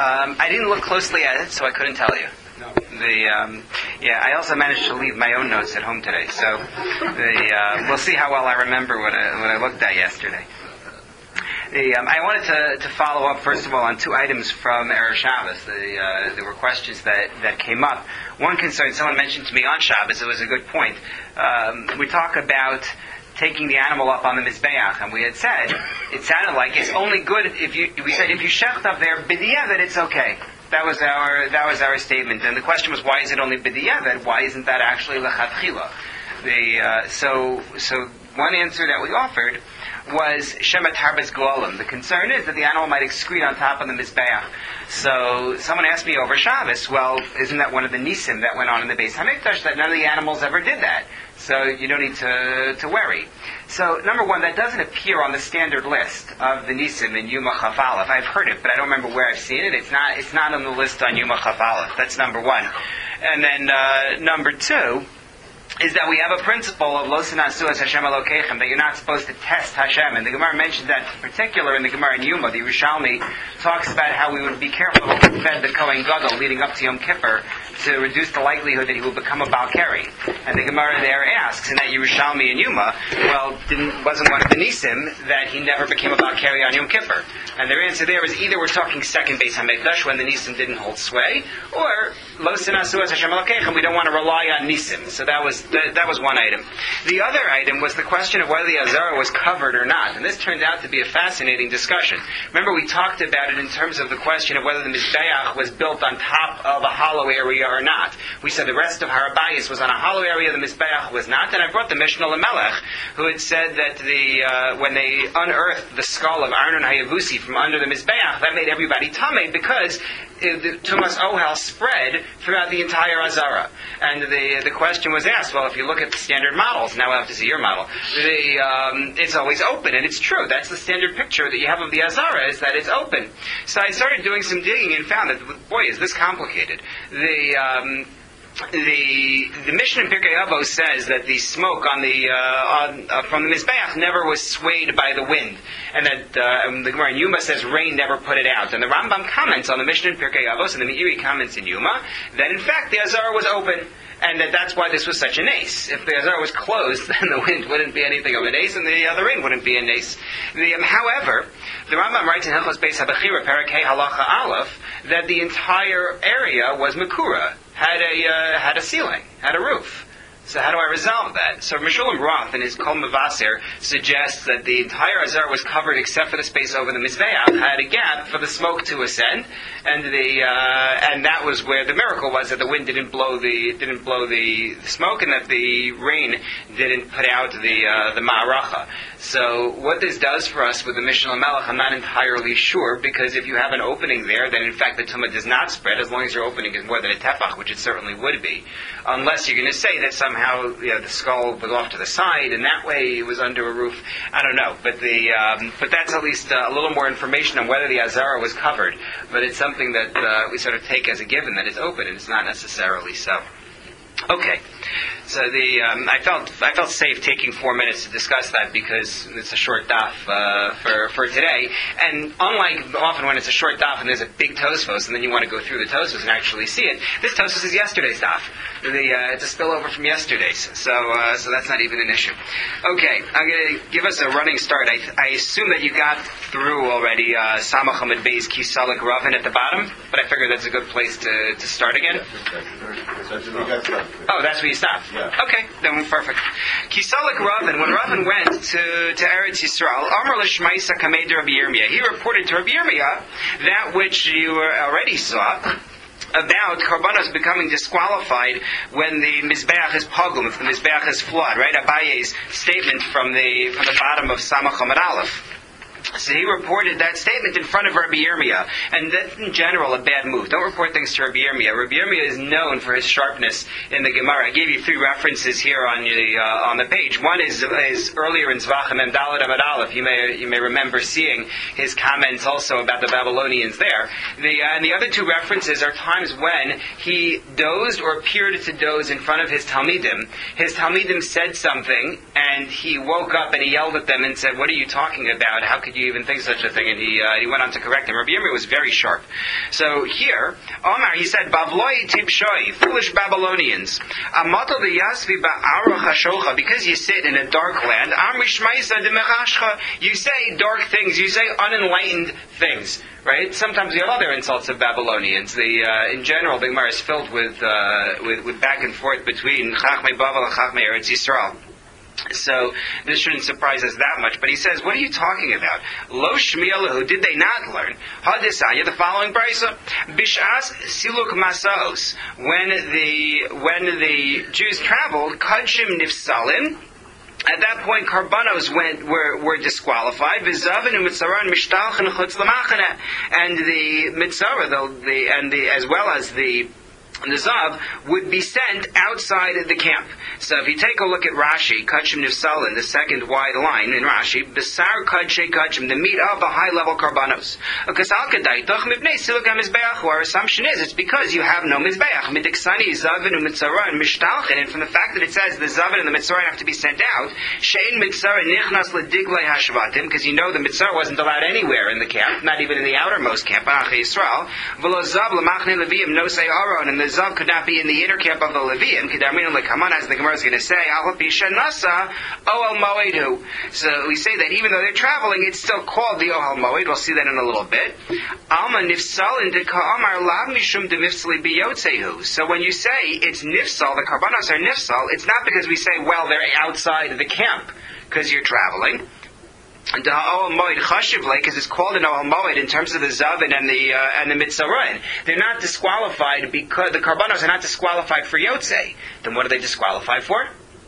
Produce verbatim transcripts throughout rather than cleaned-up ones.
Um, I didn't look closely at it, so I couldn't tell you. No. The um, yeah, I also managed to leave my own notes at home today, so the uh, we'll see how well I remember what I, what I looked at yesterday. The, um, I wanted to, to follow up, first of all, on two items from Erev Shabbos. The, uh, there were questions that, that came up. One concern, someone mentioned to me on Shabbos, it was a good point. Um, we talk about taking the animal up on the Mizbeach, and we had said, it sounded like it's only good if you, we said if you shecht up there, b'diavad, it's okay. That was our, that was our statement. And the question was, why is it only b'diavad? Why isn't that actually lechatchila? The, uh, so, so one answer that we offered was Shemet Harbas Golim. The concern is that the animal might excrete on top of the Mizbeach. So someone asked me over Shabbos, well, isn't that one of the Nisim that went on in the Beis HaMikdash, that none of the animals ever did that? So you don't need to, to worry. So number one, that doesn't appear on the standard list of the Nisim in Yuma Chaf Aleph. I've heard it, but I don't remember where I've seen it. It's not, it's not on the list on Yuma Chaf Aleph. That's number one. And then uh, number two is that we have a principle of lo sinasu as Hashem Elokeichem, that you're not supposed to test Hashem. And the Gemara mentioned that in particular in the Gemara in Yuma. The Yerushalmi talks about how we would be careful what we fed the Kohen Gadol leading up to Yom Kippur to reduce the likelihood that he will become a Balkari. And the Gemara there asks, in that Yerushalmi in Yuma, well, didn't, wasn't one of the Nisim that he never became a Balkari on Yom Kippur? And their answer there is either we're talking second Beis HaMikdash when the Nisim didn't hold sway, or lo sinasu as Hashem Elokeichem, we don't want to rely on Nisim. So that was That, that was one item. The other item was the question of whether the Azara was covered or not. And this turned out to be a fascinating discussion. Remember, we talked about it in terms of the question of whether the Mizbeach was built on top of a hollow area or not. We said the rest of Harabayas was on a hollow area, the Mizbeach was not. And I brought the Mishnah Lamelech, who had said that the uh, when they unearthed the skull of Arnon Hayavusi from under the Mizbeach, that made everybody tamei because the Tumas Ohel spread throughout the entire Azara. And the the question was asked, well, if you look at the standard models, now we'll have to see your model, the, um, it's always open, and it's true. That's the standard picture that you have of the Azara, is that it's open. So I started doing some digging and found that, boy, is this complicated. The... Um, The the Mishnah in Pirkei Avos says that the smoke on the uh, on, uh, from the Mizbeach never was swayed by the wind, and that uh, and the Gemara in Yuma says rain never put it out. And the Rambam comments on the Mishnah in Pirkei Avos, and the Meiri comments in Yuma that in fact the Azara was open, and that that's why this was such an ace. If the Azara was closed, then the wind wouldn't be anything of an ace, and the other rain wouldn't be an ace. The, um, however, the Rambam writes in Hilchos Beis HaBechira, Perek Hey Halacha Aleph, that the entire area was Makura, had a uh, had a ceiling, had a roof. So how do I resolve that? So Meshulam Roth in his Kol Mevaser suggests that the entire Azara was covered except for the space over the Mizbeach, had a gap for the smoke to ascend, and the uh, and that was where the miracle was, that the wind didn't blow the didn't blow the smoke, and that the rain didn't put out the uh, the Ma'aracha. So what this does for us with the Mishnah Lamelech, I'm not entirely sure, because if you have an opening there, then in fact the Tumah does not spread, as long as your opening is more than a tefach, which it certainly would be. Unless you're going to say that somehow, you know, the skull was off to the side, and that way it was under a roof. I don't know, but the um, but that's at least uh, a little more information on whether the Azara was covered. But it's something that uh, we sort of take as a given, that it's open, and it's not necessarily so. Okay, so the um, I felt I felt safe taking four minutes to discuss that because it's a short daf uh, for for today. And unlike often when it's a short daf and there's a big Tosfos and then you want to go through the Tosfos and actually see it, this Tosfos is yesterday's daf. The uh, it's a spillover from yesterday's, so uh, so that's not even an issue. Okay, I'm going to give us a running start. I, I assume that you got through already uh, Samach Hamid Bey's Kisalik Ravin at the bottom, but I figured that's a good place to, to start again. Oh, that's where you stopped? Yeah. Okay, then perfect. Kisalik Ravin, when Ravin went to, to Eretz Yisrael, Amar L'Shmaisa Kamed Rabbi Yirmiyah, he reported to Rabbi Yirmiyah that which you already saw about Karbanos becoming disqualified when the Mizbeach is pogum, if the Mizbeach is flawed, right? Abaye's statement from the from the bottom of Samach Hamad Aleph. So he reported that statement in front of Rabbi Yirmiyah, and that's in general a bad move. Don't report things to Rabbi Yirmiyah. Rabbi Yirmiyah is known for his sharpness in the Gemara. I gave you three references here on the uh, on the page. One is is earlier in Zvachim and Daled Amad Aleph. You may you may remember seeing his comments also about the Babylonians there. The uh, and the other two references are times when he dozed or appeared to doze in front of his Talmidim. His Talmidim said something, and he woke up and he yelled at them and said, "What are you talking about? How could you you even think such a thing, and he uh, he went on to correct him. Rabbi Yirmiyah was very sharp. So here, Omar, he said, Bavloi tipshoi, foolish Babylonians, Amato de Yasvi ba'aruch hashocha, because you sit in a dark land, Amri shmaisa de mechashcha, you say dark things, you say unenlightened things. Right? Sometimes we have other insults of Babylonians. The uh, in general, the Gemara is filled with, uh, with with back and forth between Chachmei Bavel and Chachmei Eretz Yisrael. So this shouldn't surprise us that much. But he says, what are you talking about? Lo shmiyalahu, did they not learn? Hadisanya, the following brisa. Bishas siluk masaos. When the when the Jews traveled, kadshim nifsalin. At that point, karbanos went were were disqualified. V'zavin and mitzara and mishtalchen chutz l'machana, and the mitzara, the, the and the as well as the the zav would be sent outside of the camp. So if you take a look at Rashi, Kachim Nifsalin, the second wide line in Rashi, Besar Kadshe Kachim, the meat of the high-level karbanos. Our assumption is it's because you have no mizbeach. Midiksani, zavin, umitzara, and mishtalchen, and from the fact that it says the zavin and the mitzara have to be sent out, shein mitzara nichnas lediglei hashvatim, because you know the mitzara wasn't allowed anywhere in the camp, not even in the outermost camp, Achei Yisrael. V'lo zav l'machne leviim no say aron, and the zav could not be in the inner camp of the Levium. Kedarmin lekaman, as the Gemara is going to say, al pisha nasa ohel moedu. So we say that even though they're traveling, it's still called the ohel moed. We'll see that in a little bit. Alma nifsal in deka'amar lav mishum demifsali biyotzehu. So when you say it's nifsal, the karbanos are nifsal, it's not because we say, well, they're outside the camp because you're traveling. And the Ohel Moed Chashivle, because it's called an Ohel Moed in terms of the Zavin and the uh, and the Mitzaron. They're not disqualified because the Karbanos are not disqualified for Yotzei. Then what are they disqualified for?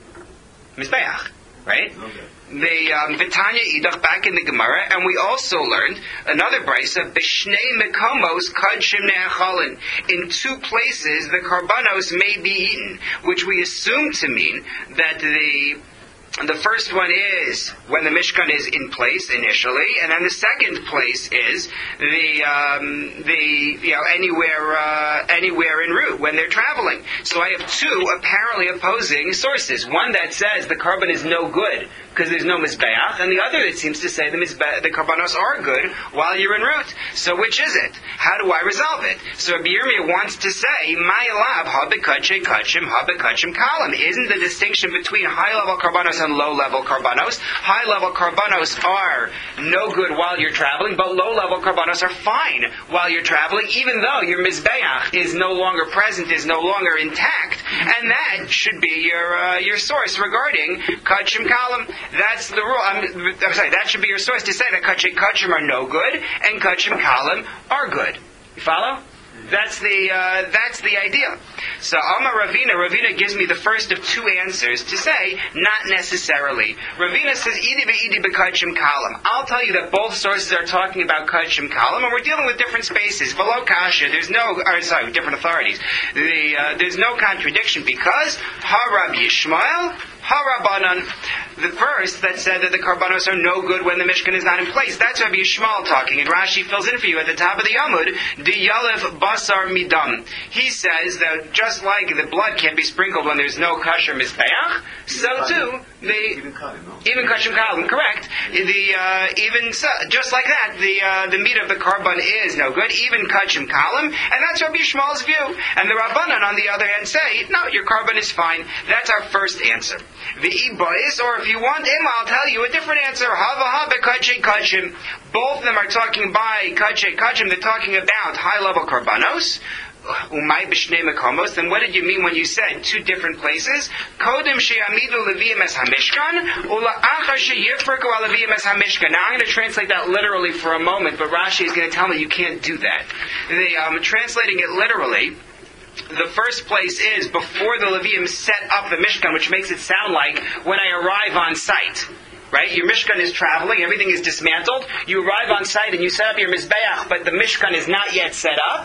Mizbeach, right? Okay. The um, Vitanya Idach back in the Gemara, and we also learned another brisa, B'shnei Mekomos Kadshim Ne'achalin. In two places, the Karbanos may be eaten, which we assume to mean that the The first one is when the Mishkan is in place initially, and then the second place is the um, the you know anywhere uh, anywhere en route when they're traveling. So I have two apparently opposing sources. One that says the carbon is no good because there's no mizbeach, and the other that seems to say the mizbe- the karbanos are good while you're en route. So which is it? How do I resolve it? So Rabbi Yirmiyah wants to say ma'elav habekachim kachim habekachim kalam. Isn't the distinction between high level karbanos and low-level karbanos? High-level karbanos are no good while you're traveling, but low-level karbanos are fine while you're traveling, even though your mizbeach is no longer present, is no longer intact, and that should be your uh, your source regarding kachim kalam. That's the rule. I'm, I'm sorry, that should be your source to say that kachim kachim are no good and kachim kalam are good. You follow? That's the uh, that's the idea. So Amar Ravina, Ravina gives me the first of two answers to say, not necessarily. Ravina says, Idi be'idi be'kachim kalam. I'll tell you that both sources are talking about kachim kalam, and we're dealing with different spaces. V'lo kasha, there's no, or sorry, different authorities. The, uh, there's no contradiction because Harab Yishmael, Harabanan, the verse that said that the karbanos are no good when the Mishkan is not in place. That's Rabbi Yishmael talking, and Rashi fills in for you at the top of the Amud, the Yalev Basar Midam. He says that just like the blood can't be sprinkled when there's no kasher mizbeach, so too the even kashim kalim, correct? The uh, even so, just like that, the uh, the meat of the karban is no good, even kashim kalim, and that's Rabbi Yishmael's view. And the Rabbanan, on the other hand, say no, your karban is fine. That's our first answer. The Ibois, or if you want him, I'll tell you a different answer. Hava hava kache kachim. Both of them are talking by kache kachim. They're talking about high level karbanos. Umay b'shnei mekomos. Then what did you mean when you said two different places? Kodem she'amidu leviim es hamishkan, ula'achar she'yifrku al leviim es hamishkan. Now I'm going to translate that literally for a moment, but Rashi is going to tell me you can't do that. They, um, translating it literally, the first place is before the Levium set up the Mishkan, which makes it sound like when I arrive on site. Right? Your Mishkan is traveling, everything is dismantled. You arrive on site and you set up your Mizbeach, but the Mishkan is not yet set up.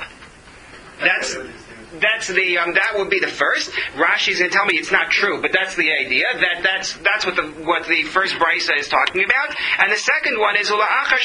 That's that's the um, that would be the first. Rashi's going to tell me it's not true, but that's the idea. That that's that's what the what the first brisa is talking about. And the second one is after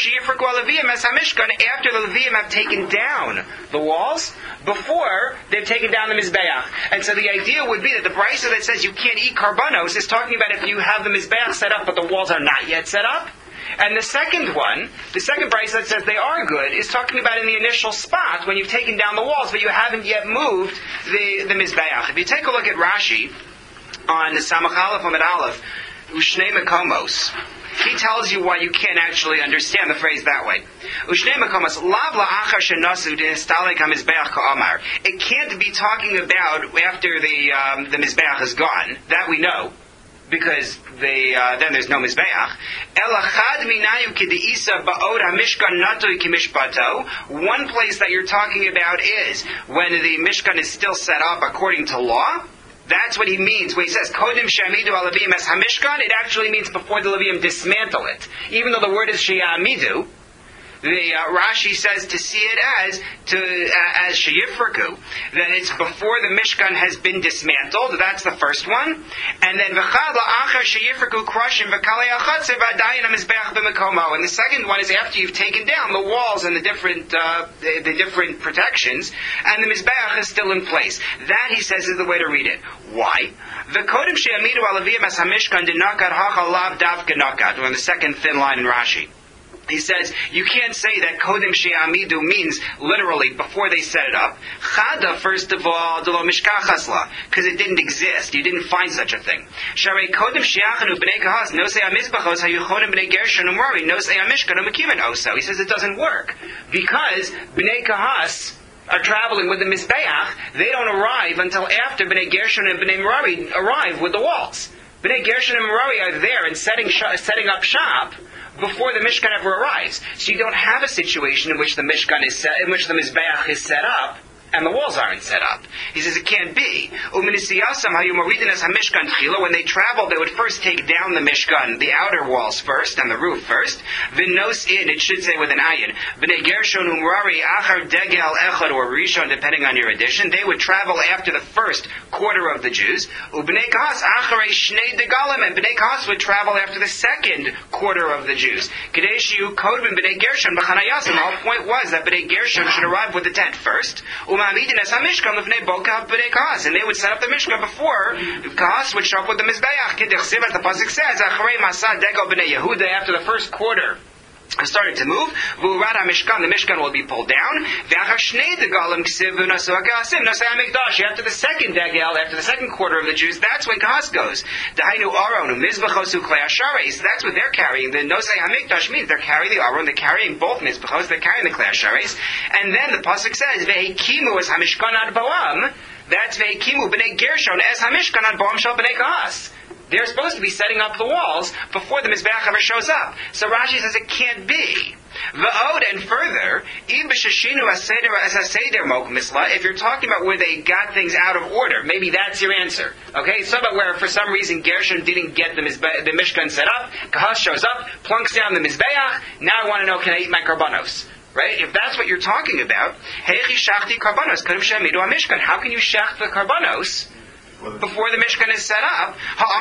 the Levium have taken down the walls before they've taken down the Mizbeach. And so the idea would be that the brisa that says you can't eat karbanos is talking about if you have the Mizbeach set up but the walls are not yet set up. And the second one, the second brisa that says they are good, is talking about in the initial spot when you've taken down the walls, but you haven't yet moved the, the Mizbeach. If you take a look at Rashi on the Samach Aleph Amid Aleph, Ushnei Mekomos, he tells you why you can't actually understand the phrase that way. It can't be talking about after the um, the Mizbeach is gone. That we know, because the, uh, then there's no Mizbeach. One place that you're talking about is when the Mishkan is still set up according to law. That's what he means when he says Kodim She'amidu Alavim Es Hamishkan. It actually means before the Levim dismantle it. Even though the word is She'amidu, the uh, Rashi says to see it as to uh, as Sheyifraku, that it's before the Mishkan has been dismantled. That's the first one, and then V'chad la'achar Sheyifraku Krushim V'kalei Achatzev Adayin HaMizbeach B'Mekomo. And the second one is after you've taken down the walls and the different uh, the, the different protections, and the Mizbeach is still in place. That, he says, is the way to read it. Why? The Kodim She'amidu Alavim Es Hamishkan Dinakat Hachalav Davka Nakat. We're on the second thin line in Rashi. He says, you can't say that Kodim She'amidu means literally before they set it up. Chada, first of all, Delo Mishkachasla, because it didn't exist. You didn't find such a thing. Sharei Kodim She'achanu B'nei Kahas, Nosei HaMizbachos, Hayuchodim B'nei Gershon Umrari, Nosei HaMishkan Umekimen Oso. He says it doesn't work. Because B'nei Kahas are traveling with the Mizbeach, they don't arrive until after B'nei Gershon and B'nei Merari arrive with the walls. B'nei Gershon and Merari are there and setting, sh- setting up shop before the Mishkan ever arrives. So you don't have a situation in which the Mishkan is set, in which the Mizbeach is set up, and the walls aren't set up. He says it can't be. When they travel, they would first take down the Mishkan, the outer walls first, and the roof first. V'nos in, it should say with an ayin. B'nei Gershon umrari achar degel echad or rishon, depending on your edition. They would travel after the first quarter of the Jews. U'b'nei Kahas acharei shnei degalim, and B'nei Kahas would travel after the second quarter of the Jews. Kadei shiu kodbin B'nei Gershon b'chanayasim. The whole point was that B'nei Gershon should arrive with the tent first. And they would set up the Mishkan before Kahas would show up with the Mizbeach. As the pasuk says, after the first quarter started to move, the Mishkan will be pulled down. After the second degel, after the second quarter of the Jews, that's when Kahas goes. That's what they're carrying. The Nosei HaMikdash means they're carrying the Aron, they're carrying both Mizbachos, they're carrying the Klei HaShares. And then the pasuk says, Ve'ekimu es HaMishkan ad Boam. That's Ve'ekimu b'nei Gershon es HaMishkan ad Boam shel b'nei Kahas. They're supposed to be setting up the walls before the Mizbeach ever shows up. So Rashi says it can't be. V'od, and further, if you're talking about where they got things out of order, maybe that's your answer. Okay, it's about where for some reason Gershon didn't get the, Mizbe- the Mishkan set up, Kahas shows up, plunks down the Mizbeach, now I want to know, can I eat my karbanos? Right? If that's what you're talking about, how can you shach the karbanos before the Mishkan is set up?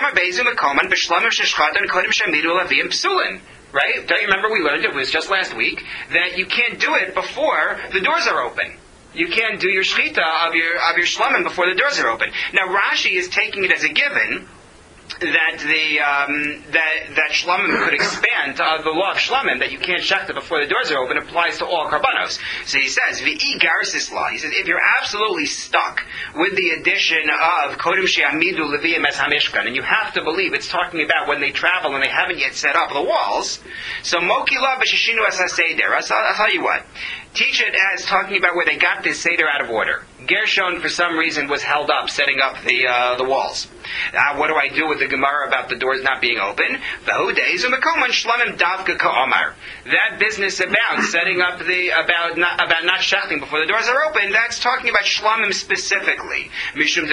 Right? Don't you remember we learned, it was just last week, that you can't do it before the doors are open. You can't do your shchita of your of your shlamim before the doors are open. Now Rashi is taking it as a given that the um, that that shlamim could expand to uh, the law of shlamim, that you can't shechta before the doors are open, applies to all karbanos. So he says, v'i garsis law. He says, if you're absolutely stuck with the addition of kodim she'amidu leviim es hamishkan, and you have to believe it's talking about when they travel and they haven't yet set up the walls, so moki la b'shishinu es haseder. I'll tell you what. Teach it as talking about where they got this Seder out of order. Gershon, for some reason, was held up setting up the uh, the walls. Uh, what do I do with the Gemara about the doors not being open? That business about setting up the about not, about not shechting before the doors are open, that's talking about shlamim specifically. Because the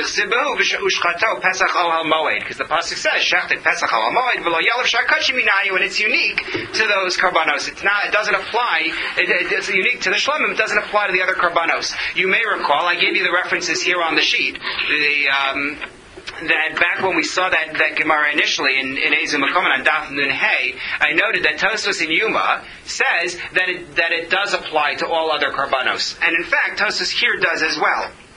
pasuk says shechting pesach al moed v'lo yelav shakachim minayu, and it's unique to those karbanos. It's not. It doesn't apply. It, it, it's unique to the shlamim. It doesn't apply to the other karbanos. You may recall I gave you the references here on the sheet. The um, that back when we saw that, that Gemara initially in, in Ezu Mekomen on Daf Nun Hey, I noted that Tosfos in Yuma says that it, that it does apply to all other karbanos. And in fact, Tosfos here does as well.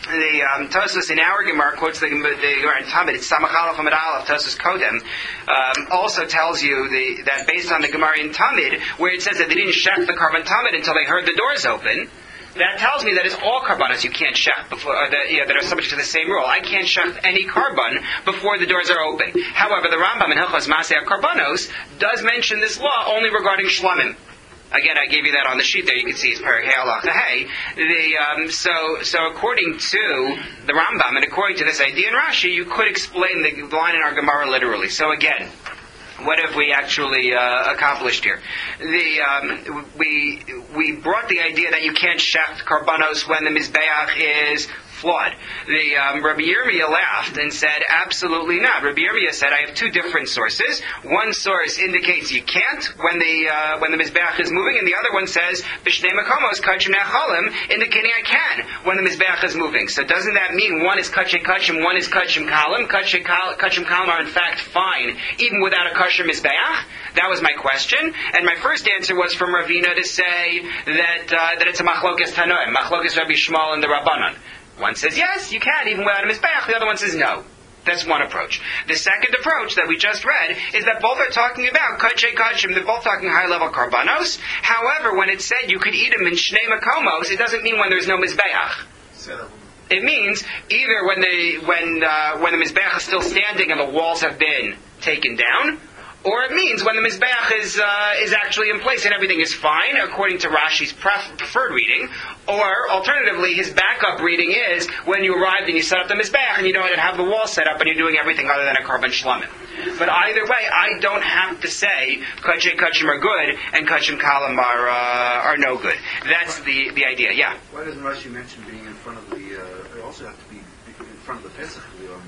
the um, Tosfos in our Gemara quotes the, the Gemara in Tamid. It's Samach Aleph Amud Aleph Tosfos Kodem. Um, also tells you the, that based on the Gemara in Tamid, where it says that they didn't shech the carbon Tamid until they heard the doors open. That tells me that it's all karbanos you can't shech before uh, that, yeah, that are subject to the same rule. I can't shech any carbon before the doors are open. However, the Rambam in Hilchos Masei Karbanos does mention this law only regarding shlamim. Again, I gave you that on the sheet there. You can see it's Perek Halacha Hey. The um, so so according to the Rambam and according to this idea in Rashi, you could explain the line in our Gemara literally. So again, what have we actually uh, accomplished here? The um, we we brought the idea that you can't shecht karbanos when the mizbeach is flawed. The um, Rabbi Yirmiyah laughed and said, absolutely not. Rabbi Yirmiyah said, I have two different sources. One source indicates you can't when the uh, when the mizbeach is moving, and the other one says b'shnei makomos kachim nechalim, indicating I can when the mizbeach is moving. So doesn't that mean one is kachim kachim, one is kachim kalim? Kachim kalim are in fact fine even without a kosher mizbeach? That was my question, and my first answer was from Ravina to say that uh, that it's a machlokes tanoim, machlokes Rabbi Shmuel and the Rabbanan. One says yes, you can, even without a mizbeach. The other one says no. That's one approach. The second approach that we just read is that both are talking about kachei kachim. They're both talking high-level karbanos. However, when it said you could eat them in shnei makomos, it doesn't mean when there's no mizbeach. It means either when the when uh, when the mizbeach is still standing and the walls have been taken down, or it means when the mizbeach is uh, is actually in place and everything is fine, according to Rashi's pref- preferred reading. Or, alternatively, his backup reading is when you arrived and you set up the mizbeach and you don't have the wall set up and you're doing everything other than a carbon shlamim. But either way, I don't have to say kachim kachim are good and kachim kalim are uh, are no good. That's the, the idea. Yeah. Why doesn't Rashi mention being in front of the? Uh, it also have to be in front of the Pesach.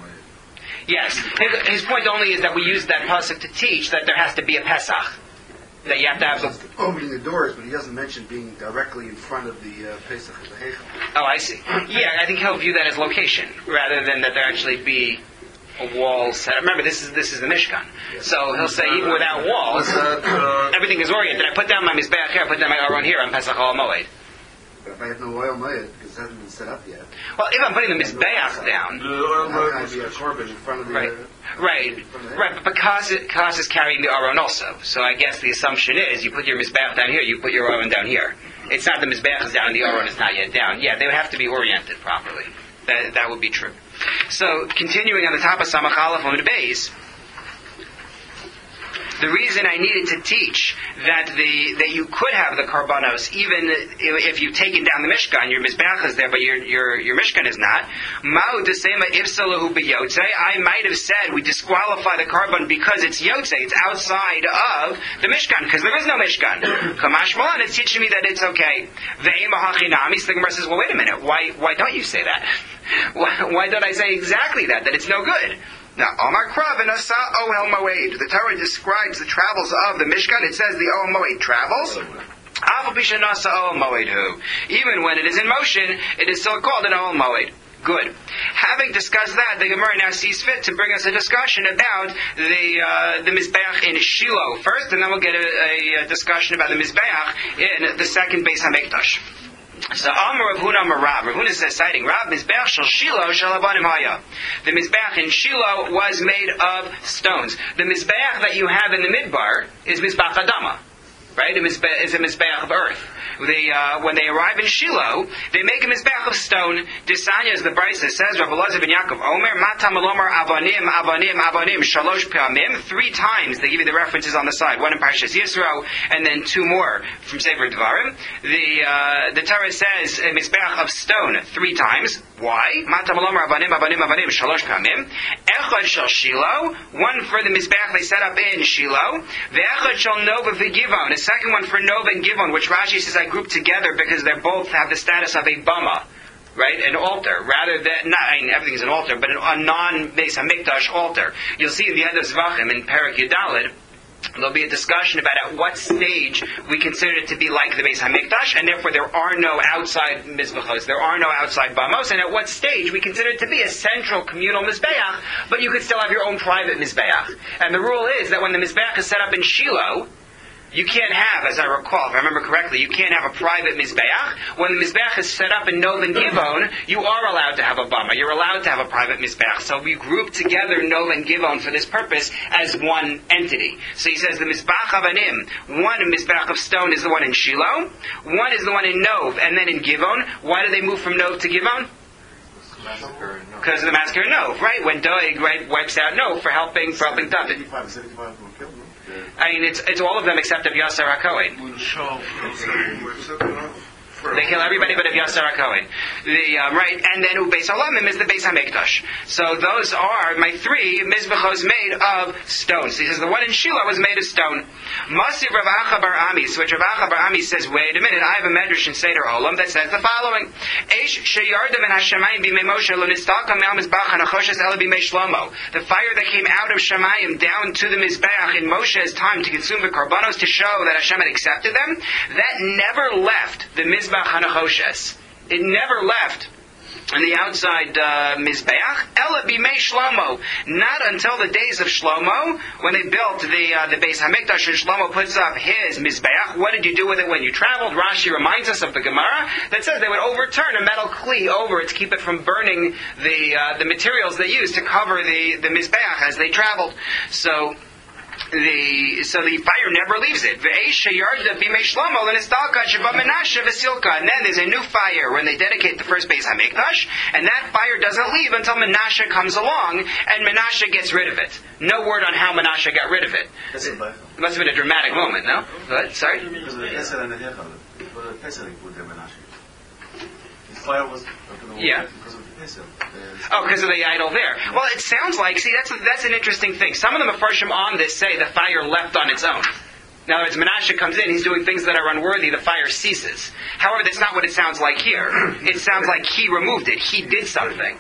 Yes. His, his point only is that we use that pasuk to teach that there has to be a Pesach. That you have to have the... opening the doors, but he doesn't mention being directly in front of the uh, Pesach of the Heichal. Oh, I see. Yeah, I think he'll view that as location, rather than that there actually be a wall set up. Remember, this is this is the Mishkan. Yes. So he'll say, even without walls, uh, everything is oriented. I put down my Mizbeach here, I put down my Aron here on Pesach Ol Moed. But if I have no oil moed, because it hasn't been set up yet. Well, if I'm putting the Mizbeach down... The oil moed would be a korban in front of the... Right, uh, right, right. But because it, because it's carrying the Aron also. So I guess the assumption is, you put your Mizbeach down here, you put your Aron down here. It's not the Mizbeach is down and the Aron is not yet down. Yeah, they would have to be oriented properly. That that would be true. So, continuing on the top of Samach Aleph on the base... The reason I needed to teach that the that you could have the karbanos even if you've taken down the Mishkan, your Mizbeach is there, but your your your Mishkan is not. Ma'u desema ifsalahu b'yotzei. I might have said we disqualify the carbon because it's yotzei, it's outside of the Mishkan, because there is no Mishkan. Kamash Malan is teaching me that it's okay. Ve'ema hachinami. So the Gemara says, well, wait a minute. Why why don't you say that? Why, why don't I say exactly that? That it's no good. Now, Omar Krav and Asa Ohel Moed. The Torah describes the travels of the Mishkan. It says the Ohel Moed travels. Even when it is in motion, it is still called an Ohel Moed. Good. Having discussed that, the Gemara now sees fit to bring us a discussion about the uh, the Mizbeach in Shiloh first, and then we'll get a, a discussion about the Mizbeach in the second Beis HaMikdash. So Amar Rav Huna Amar Rav. Rav Huna says, citing Rav, Mizbeach shel Shiloh shel Avanim haya. The Mizbeach in Shiloh was made of stones. The Mizbeach that you have in the Midbar is Mizbeach Adama. Right? It is a Mizbeach of earth. They, uh, when they arrive in Shiloh, they make a Mizbeach of stone. Disanya, as the Brisa says, Rav Elazar ben Yaakov Omer, Matam Elomar Avanim, Avanim, Avanim, Shalosh Pe'amim. Three times, they give you the references on the side. One in Parshas Yisro, and then two more from Sefer Devarim. The, uh, the Torah says a Mizbeach of stone three times. Why? Matam Elomar Avanim, Avanim, Avanim, Shalosh Pe'amim. Echad shel Shiloh, one for the Mizbeach they set up in Shiloh. Ve'echad shel Nova v'Givon, a second one for Nova and Givon, which Rashi says I grouped together because they both have the status of a bama, right? An altar, rather than, not, I mean, everything is an altar, but a non-Beis HaMikdash altar. You'll see at the end of Zvachim in Perek Yudalid, there'll be a discussion about at what stage we consider it to be like the Beis HaMikdash, and therefore there are no outside mizbachos, there are no outside bamos, and at what stage we consider it to be a central communal mizbeach, but you could still have your own private mizbeach. And the rule is that when the mizbeach is set up in Shiloh, You can't have, as I recall, if I remember correctly, you can't have a private Mizbeach. When the Mizbeach is set up in Nov and Givon, you are allowed to have a Bama. You're allowed to have a private Mizbeach. So we group together Nov and Givon for this purpose as one entity. So he says the Mizbach Avanim, one Mizbeach of stone is the one in Shiloh, one is the one in Nov, and then in Givon. Why do they move from Nov to Givon? Because of the massacre in Nov, right? When Doeg right, wipes out Nov for helping, for helping David. I mean, it's it's all of them except of Yasser HaKohen. They kill everybody but of Yasser HaKohen. The um, right, and then Ubeis Olamim is the Beis HaMikdash. So those are my three mizbachos made of stone. So he says the one in Shiloh was made of stone. Masiv Rav Acha Bar Ami, so which Rav Acha Bar Ami says, wait a minute, I have a medrash in Seder Olam that says the following: Eish sheyarda min hashamayim b'mei Moshe lo nistaka me'al mizbach hanachoshes ela b'mei Shlomo. The fire that came out of Shamayim down to the mizbach in Moshe's time to consume the korbanos to show that Hashem had accepted them, that never left the mizbach Hanachoshes. It never left on the outside uh, Mizbeach, Ela b'mei Shlomo. Not until the days of Shlomo, when they built the uh, the Beis Hamikdash, and Shlomo puts up his Mizbeach. What did you do with it when you traveled? Rashi reminds us of the Gemara that says they would overturn a metal kli over it to keep it from burning the uh, the materials they used to cover the, the Mizbeach as they traveled. So The, so the fire never leaves it. And then there's a new fire when they dedicate the first Beis Hamikdash, and that fire doesn't leave until Menashe comes along, and Menashe gets rid of it. No word on how Menashe got rid of it. It must have been a dramatic moment, no? What? Sorry? Yeah. Oh, because of the idol there. Well, it sounds like, see, that's that's an interesting thing. Some of the Mefarshim on this say the fire left on its own. In other words, Menashe comes in, he's doing things that are unworthy, the fire ceases. However, that's not what it sounds like here. It sounds like he removed it. He did something.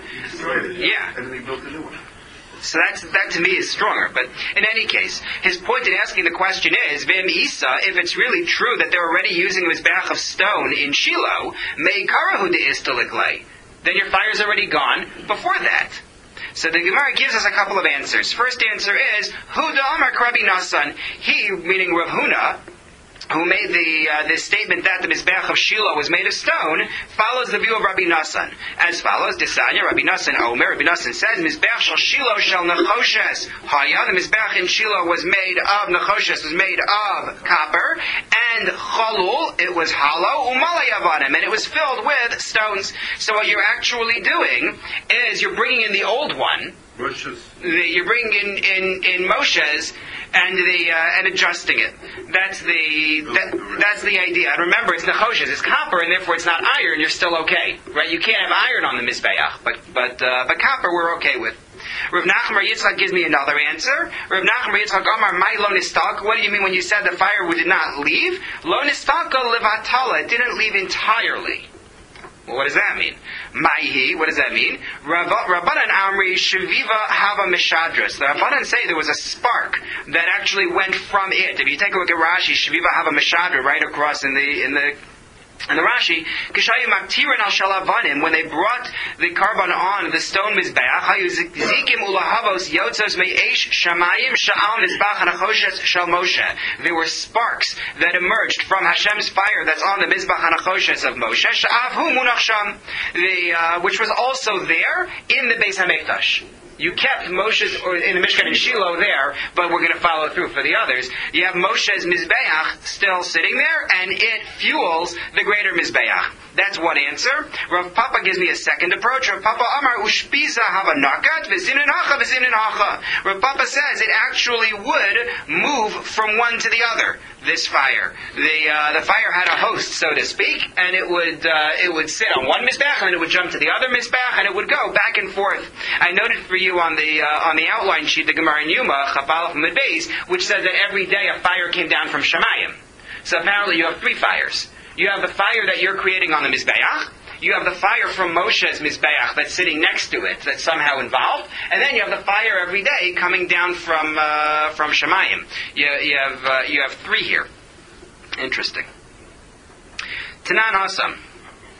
Yeah. And then he built a new one. So that's, that to me is stronger. But in any case, his point in asking the question is, Vim Isa, if it's really true that they're already using a mizbeach of stone in Shiloh, Mei Karahu de Istaliklei, then your fire's already gone before that. So the Gemara gives us a couple of answers. First answer is, Huda Amar Rabbi Nassan, he, meaning Rav Huna, who made the uh, this statement that the Mizbeach of Shiloh was made of stone, follows the view of Rabbi Nassan. As follows, Desanya, Rabbi Nassan Omer, Rabbi Nassan says, Mizbeach shel Shiloh shel Nechoshes. Haya, the Mizbeach in Shiloh was made of Nechoshes, was made of copper, and Chalul, it was hollow, Umalay Avanim, and it was filled with stones. So what you're actually doing is you're bringing in the old one, the, you're bringing in, in, in Moshe's, and the uh, and adjusting it. That's the that, that's the idea. And remember, it's nechoshes, it's copper, and therefore it's not iron. You're still okay, right? You can't have iron on the mizbeach, but but uh, but copper we're okay with. Rav Nachman Bar Yitzchak gives me another answer. Rav Nachman Bar Yitzchak Amar Mai Lo Nistalka. What do you mean when you said the fire did not leave? Lo Nistalka Levatala. It didn't leave entirely. Well, what does that mean? Maihi, what does that mean? Rabbanan Amri Shaviva Hava Mishadras. The Rabbanan say there was a spark that actually went from it. If you take a look at Rashi, Shaviva Hava Mishadra, right across in the in the in the Rashi, Kishayu Maktirin al Shalavanim, when they brought the carbon on the stone mizbeach, Hayu Zikim Ulahavos Yotzos Me'esh Shamayim Sha'al Mizbach Hanachoshes Shal Moshe. There were sparks that emerged from Hashem's fire that's on the Mizbach Hanachoshes of Moshe, Sha'avhu Munach Sham, the uh, which was also there in the Beis Hamikdash. You kept Moshe's, or in the Mishkan in Shiloh there, but we're going to follow through for the others. You have Moshe's Mizbeach still sitting there, and it fuels the greater Mizbeach. That's one answer. Rav Papa gives me a second approach. Rav Papa Amar Ushpiza Hava Nakat V'zinin Hacha V'zinin Hacha. Rav Papa says it actually would move from one to the other. This fire, the uh, the fire had a host, so to speak, and it would uh, it would sit on one Mizbeach, and then it would jump to the other Mizbeach, and it would go back and forth. I noted for you on the uh, on the outline sheet the Gemara in Yuma Chapalach Medbeis, which says that every day a fire came down from Shamayim. So apparently you have three fires. You have the fire that you're creating on the Mizbeach. You have the fire from Moshe's Mizbeach that's sitting next to it, that's somehow involved, and then you have the fire every day coming down from uh, from Shamayim. You, you have uh, you have three here. Interesting. Tanan Asam.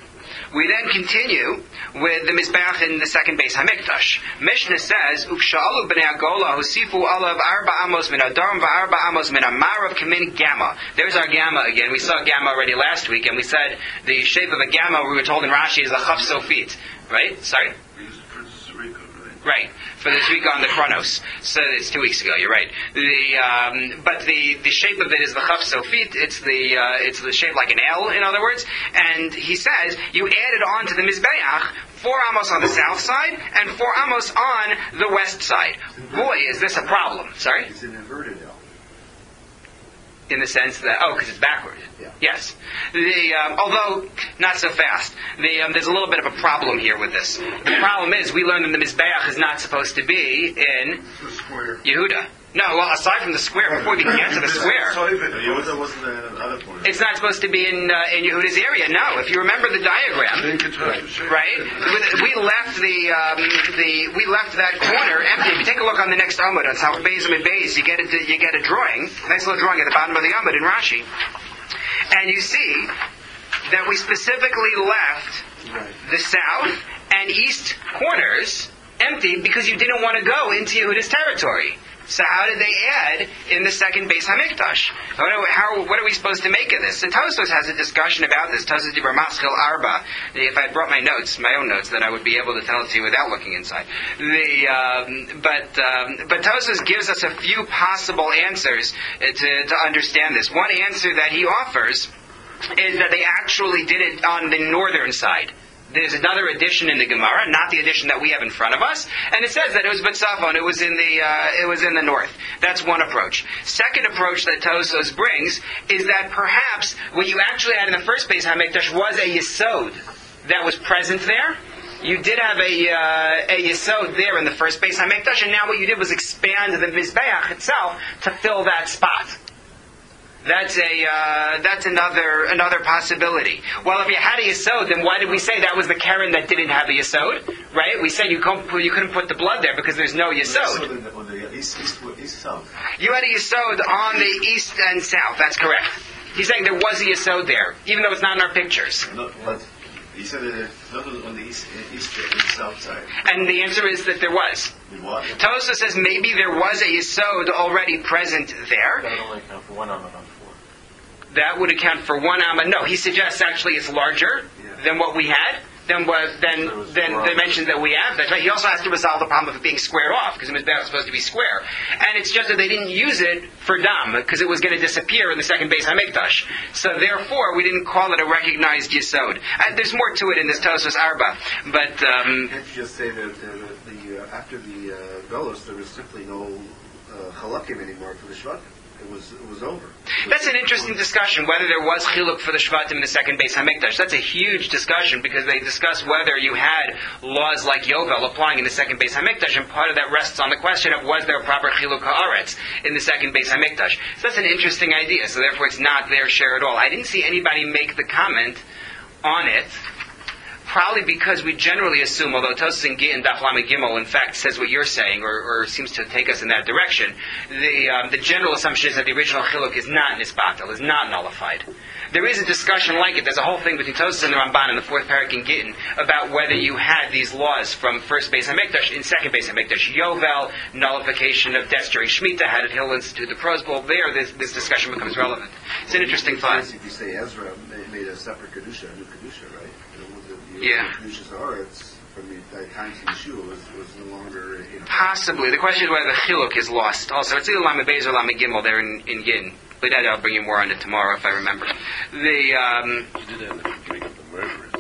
We then continue with the Mizbeach in the second base Hamikdash. Mishnah says, Uksha'alu b'nei Agola husifu alav arba amos min adam v'arba amos min amarav kamin gamma. There's our gamma again. We saw gamma already last week, and we said the shape of a gamma, we were told in Rashi, is a chaf sofit. Right? Sorry? We use it for Zerika, right? Right. For the Zrika on the Chronos. So it's two weeks ago, you're right. The, um, but the, the shape of it is the chaf sofit. It's the, uh, it's the shape like an L, in other words. And he says, you add it on to the Mizbeach, four amos on the south side, and four amos on the west side. Boy, is this a problem. Sorry? It's an inverted L. In the sense that, oh, because it's backward. Yeah. Yes. The, um, although, not so fast. The, um, there's a little bit of a problem here with this. The problem is, we learned that the Mizbeach is not supposed to be in The square. Yehuda. No, well, aside from the square, before we can get to the square, Yehuda wasn't at another point. it's not supposed to be in uh, in Yehuda's area. No, if you remember the diagram, right? We left the um, the we left that corner empty. If you take a look on the next Amud, on how Beis and Beis, you get a you get a drawing, nice little drawing at the bottom of the Amud in Rashi, and you see that we specifically left the south and east corners empty because you didn't want to go into Yehuda's territory. So how did they add in the second Beis Hamikdash? What are, how, what are we supposed to make of this? And Tosfos has a discussion about this. Tosfos Dibur Maschil Arba. If I brought my notes, my own notes, then I would be able to tell it to you without looking inside. The, um, but um, but Tosfos gives us a few possible answers to, to understand this. One answer that he offers is that they actually did it on the northern side. There's another edition in the Gemara, not the edition that we have in front of us, and it says that it was B'tzafon, it was in the uh, it was in the north. That's one approach. Second approach that Tosfos brings is that perhaps what you actually had in the first Beis Hamikdash was a Yesod that was present there. You did have a uh, a Yesod there in the first Beis Hamikdash, and now what you did was expand the Mizbeach itself to fill that spot. That's a uh, that's another another possibility. Well, if you had a yesod, then why did we say that was the Karen that didn't have a yesod? Right? We said you couldn't you couldn't put the blood there because there's no yesod. On the east, east, east, south. You had a yesod on the east and south. That's correct. He's saying there was a yesod there, even though it's not in our pictures. No, but he said that not on the east, east, east, south side. And the answer is that there was. What? Tosfos says maybe there was a yesod already present there. That would only account for one Amud on four. That would account for one Amma. No, he suggests actually it's larger Yeah. than what we had, than what than So it was than four the Ammas. dimensions that we have. That's right. He also has to resolve the problem of it being squared off because the Mizbeach is supposed to be square, and it's just that they didn't use it for dam because it was going to disappear in the second Beis Hamikdash. So therefore, we didn't call it a recognized yesod. And there's more to it in this Tosfos Arba, but um, Can't you just say that uh, the uh, after the uh, Golos there was simply no uh, halakim anymore for the Shvatim? It was it was over. that's an interesting discussion, whether there was chiluk for the Shvatim in the second Beis Hamikdash. That's a huge discussion because they discuss whether you had laws like Yovel applying in the second Beis Hamikdash, and part of that rests on the question of was there a proper chiluk haaretz in the second Beis Hamikdash. So that's an interesting idea. So therefore, it's not their share at all. I didn't see anybody make the comment on it. Probably because we generally assume, although Tosfos in Gittin Daf Lamed Gimel in fact says what you're saying, or, or seems to take us in that direction, the um, the general assumption is that the original chiluk is not nisbatel, is not nullified. There is a discussion like it. There's a whole thing between Tosfos and the Ramban in the fourth parak in Gittin about whether you had these laws from first Beis Hamikdash in second Beis Hamikdash. Yovel, nullification of debts during Shemitah, how did Hillel institute the Prose Bowl? There, this, this discussion becomes relevant. It's an interesting thought. If you say Ezra made a separate kedusha, a new kedusha, right? The, the Yeah. Kedusha's haaretz from the times in Yeshua was, was no longer in. Possibly. The question is whether the chiluk is lost. Also, it's either Lamed Beis or Lamed Gimel there in, in Gittin. But that I'll bring you more on it tomorrow if I remember. The um, You did that in the beginning of the murderers.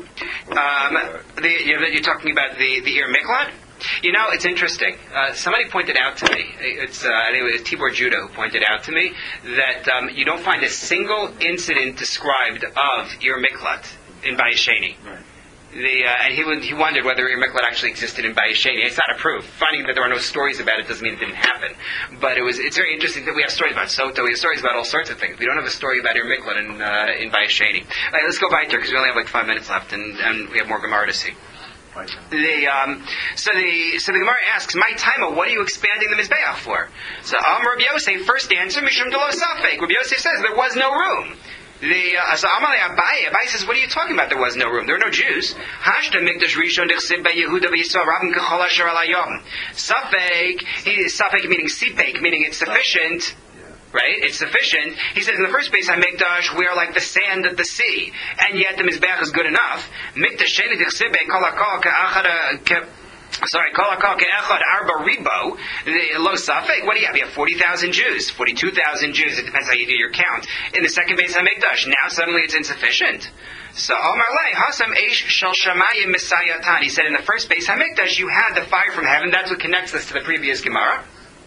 um, the you're, you're talking about the the Ir Miklat. You know, it's interesting. Uh, somebody pointed out to me. It's uh, I think it was Tibor Judah who pointed out to me that um, you don't find a single incident described of Ir Miklat in Bayesheni. Right. The, uh, and he would, he wondered whether Ir Miklat actually existed in Bayesheni. It's not a proof. Finding that there are no stories about it doesn't mean it didn't happen. But it was it's very interesting that we have stories about Soto. We have stories about all sorts of things. We don't have a story about Ir Miklat in uh, in Bayesheni. All right, let's go weiter because we only have like five minutes left, and, and we have more Gemara to see. The um, so the so the Gemara asks, "My timer, what are you expanding the Mizbeach for?" So Am Rabbi Yosef, first answer, Mishum Delo Safek. Rabbi Yosef says there was no room. The uh, so Amalei Abaye, Abaye says, what are you talking about? There was no room. There were no Jews. Hashta Mikdash Rishon Dechsib Bei Yehuda V'Yisrael Rabim Kechol Asher Al Hayom. Safek, he Safek meaning sipek, meaning it's sufficient. Right? It's sufficient. He says in the first place, Mikdash, we are like the sand of the sea, and yet the Mizbeach is good enough. Mikdash Sheni Dechsib Bei Kol Hakol Ke'achad. Sorry, kol hakol ke'echad arba ribo lo safek. What do you have? You have forty thousand Jews, forty-two thousand Jews. It depends how you do your count. In the second base Hamikdash, now suddenly it's insufficient. So Omar Lei Hasam Eish Shel Shamayim Misayatan. He said in the first base Hamikdash, you had the fire from heaven. That's what connects us to the previous Gemara.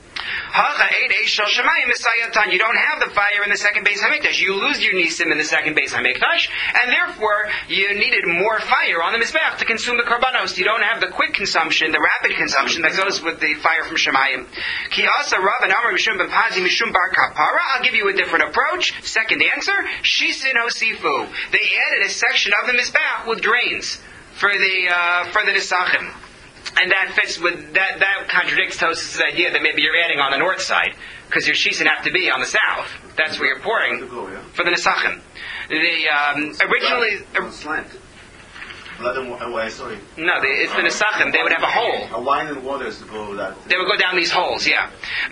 You don't have the fire in the second base Hamikdash. You lose your nisim in the second base Hamikdash, and therefore you needed more fire on the Mizbeach to consume the karbanos. You don't have the quick consumption, the rapid consumption that goes with the fire from Shemayim. I'll give you a different approach. Second answer, Shisin Hosifu. They added a section of the Mizbeach with drains for the uh, for the Nisachim. And that fits with, that, that contradicts Tosfos' idea that maybe you're adding on the north side, because your shisin have to be on the south. That's where you're pouring for the Nesachim. The, um, originally... On slant. Blood and water, sorry. No, the, it's the Nesachim. They would have a hole. A wine and water is to go that. They would go down these holes, yeah.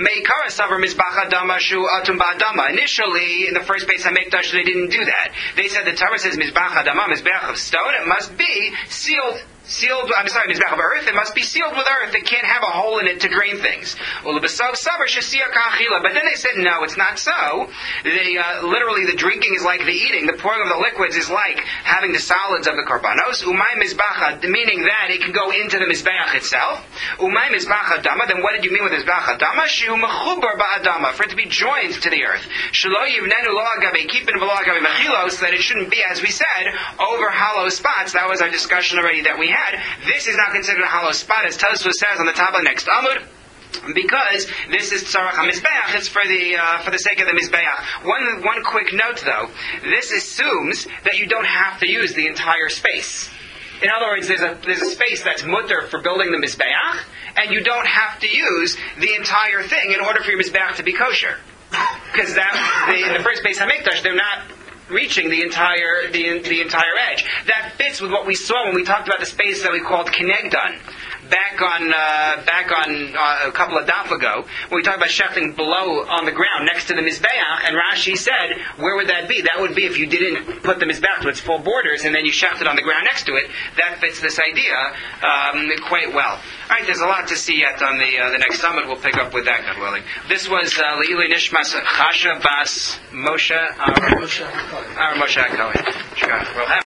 Initially, in the first base Hamikdash, they didn't do that. They said the Torah says Mizbach Adama, Mizbach of stone, it must be sealed. Sealed, I'm sorry, Mizbech of earth, it must be sealed with earth. It can't have a hole in it to drain things. But then they said, no, it's not so. They, uh, literally, the drinking is like the eating. The pouring of the liquids is like having the solids of the karbanos. Umay Mizbacha, meaning that it can go into the Mizbeach itself. Umay Mizbacha Dama, then what did you mean with Mizbacha Dama? Shiu Mechubar Ba'adama, for it to be joined to the earth. Shelo Yivnenu Lo Agabe, keeping V'lo Agabe Mechilos, that it shouldn't be, as we said, over hollow spots. That was our discussion already that we had. This is not considered a hollow spot, as Tosfos says on the top of the next Amud, because this is tzarach ha-mizbeach. It's for the uh, for the sake of the mizbeach. One one quick note though, this assumes that you don't have to use the entire space. In other words, there's a there's a space that's mutter for building the mizbeach, and you don't have to use the entire thing in order for your mizbeach to be kosher. Because that the, in the first base Hamikdash, they're not reaching the entire the, the entire edge. That fits with what we saw when we talked about the space that we called Kenegdon back on uh, back on uh, a couple of daf ago, when we talked about shechting below on the ground next to the mizbeach, and Rashi said, where would that be? That would be if you didn't put the mizbeach to its full borders and then you shechted on the ground next to it. That fits this idea um, quite well. All right, there's a lot to see yet on the uh, the next summit. We'll pick up with that, God willing. This was Le'ilui Nishmas Chasha Bas Moshe Our Moshe HaKohen.